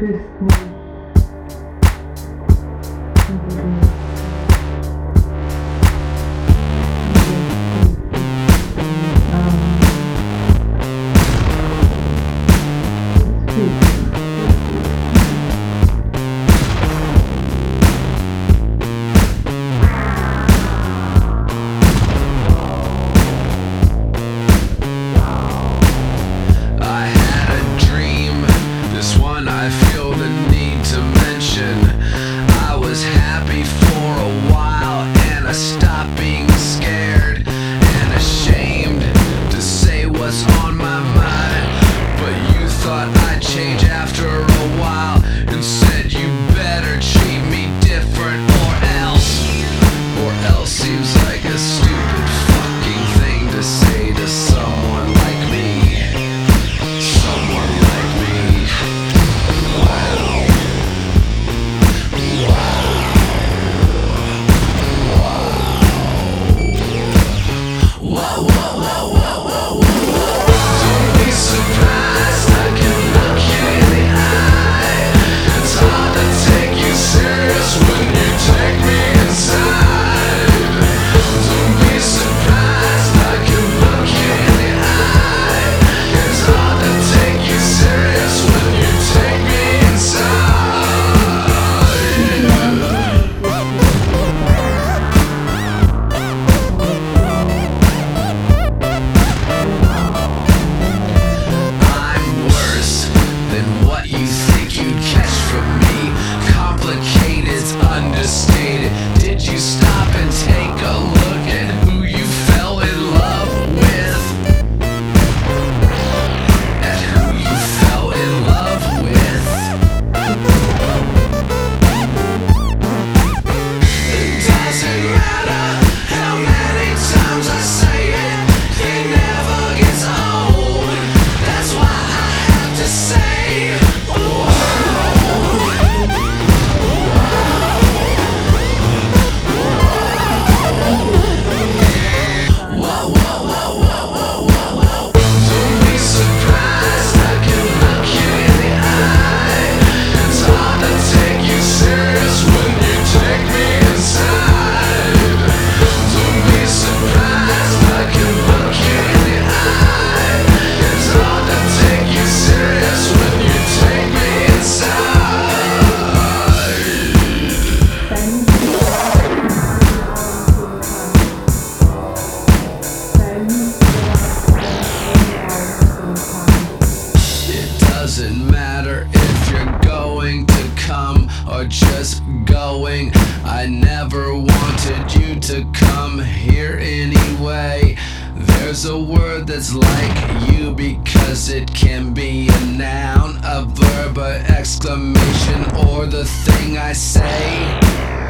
I feel the need to mention I was happy for a while and I stopped being scared and ashamed to say what's on my mind. But you thought I'd change after a while and said you better treat me different or else seems like a stupid fucking thing to say to someone like me. Someone like me. Understated. Did you stop and take a look at who you fell in love with? At who you fell in love with? It doesn't matter how many times I say it, it never gets old. That's why I have to say, doesn't matter if you're going to come or just going. I never wanted you to come here anyway. There's a word that's like you because it can be a noun, a verb, an exclamation, or the thing I say.